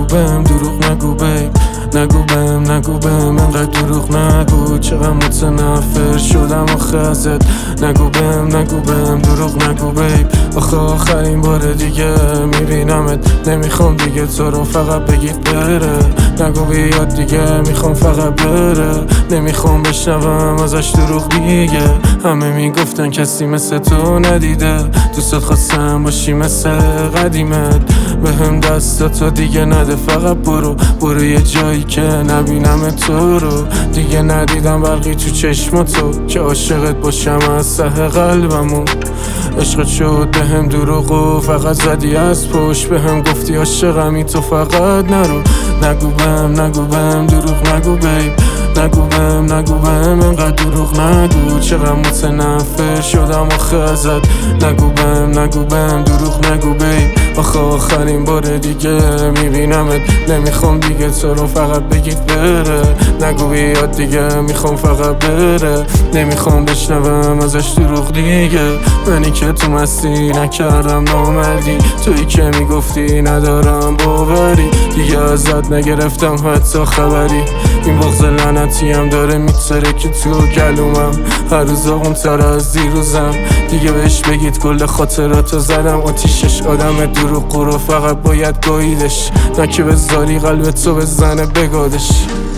بهم دروغ نگو بیب، نگو بهم انقدر دروغ نگو. چقدر متنفر شدم آخه ازت. نگو بهم دروغ نگو بیب. آخه آخرین بار دیگه میبینمت، نمیخوام دیگه تو رو فقط بگید بره. نگو بیاد دیگه، میخوام فقط بره. نمیخوام بشنوم ازش دروغ دیگه. همه میگفتن کسی مثل تو ندیده، دوست خواستم باشی مثل قدیمت. بهم دستاتو دیگه نده، فقط برو یه جایی که نبینم تو رو دیگه. ندیدم برقی تو چشماتو که عاشقت باشم از ته قلبمون. عشقت شد بهم دروغ و فقط زدی از پشت. بهم گفتی عاشقمی تو فقط نرو. نگو بهم دروغ نگو بیب، نگو بهم انقدر دروغ نگو. چقدر متنفر شدم آخه ازت. نگو بهم دروغ نگو بیب. آخه آخرین بار دیگه میبینمت، نمیخوام دیگه تو رو فقط بگید بره. نگو بیاد دیگه، میخوام فقط بره. نمیخوام بشنوم ازش دروغ دیگه. منی که تو مستی نکردم نامردی، تویی که میگفتی ندارم باوری. دیگه ازت نگرفتم حتی خبری. این بغض لعنتی هم داره میترکه تو گلومم، هر روز آقومتر از دیروزم. دیگه بهش بگید کل خاطراتو زدم آتیشش. آدم دروغ رو فقط باید گاییدش، نه که بذاری قلبتو بزنه بگادش.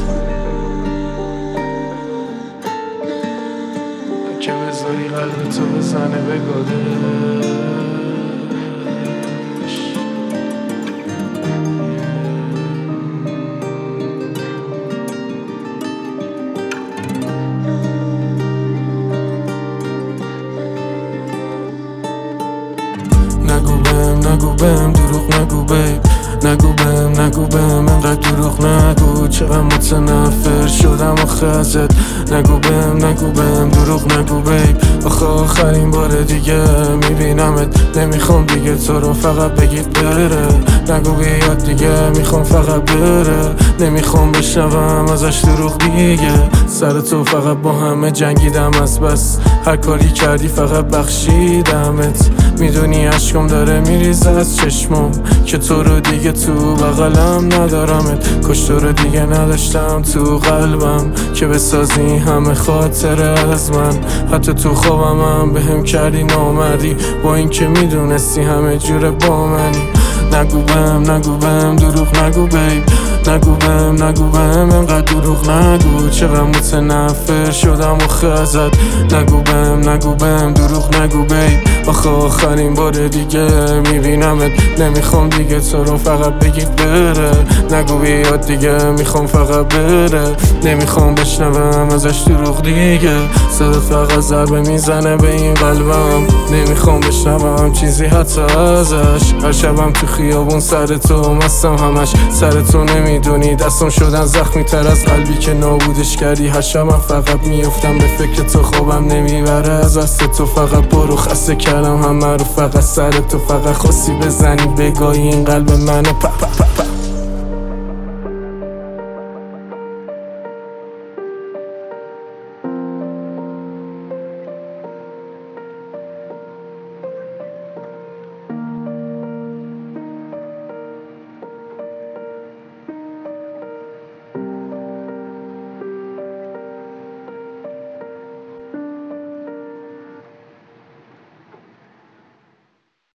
که بذاری قلبتو بزنه بگادش. نگو بهم دروغ نگو بیب، نگو بهم انقدر دروغ نگو. چقدر متنفر شدم آخه ازت. نگو بهم دروغ نگو بیب. آخه آخرین بار دیگه میبینمت، نمیخوام دیگه تو رو فقط بگید بره. نگو بیاد دیگه، میخوام فقط بره. نمیخوام بشنوم ازش دروغ دیگه. سر تو فقط با همه جنگیدم از بس، هر کاری کردی فقط بخشیدمت. میدونی عشقم داره میریزه از چشمم که تو رو دیگه تو بغلم ندارمت. کاش تو رو دیگه نداشتم تو قلبم که بسازی همه خاطره از من. حتی تو خوابم هم بهم کردی نامردی، با این که میدونستی همه جوره با منی. نگو بهم دروغ نگو بیب، نگو بهم انقدر دروغ نگو. چقدر متنفر شدم آخه ازت. نگو بهم دروغ نگو بیب. آخه آخرین بار دیگه میبینمت، نمیخوام دیگه تو رو فقط بگید بره. نگو بیاد دیگه، میخوام فقط بره. نمیخوام بشنوم ازش دروغ دیگه. صدات فقط ضربه میزنه به این قلبم، نمیخوام بشنوم چیزی حتی ازش. هر شبم تو خیابون سر تو مستم همش، سر تو نمیدونی دستم شدن زخمی تر از قلبی که نابودش کردی. هر شبم فقط میفتم به فکر تو، خوابم نمیبره از دست تو. فقط برو، خسته کردم همه رو فقط سر تو. فقط خواستی بزنی بگاهی این قلب منو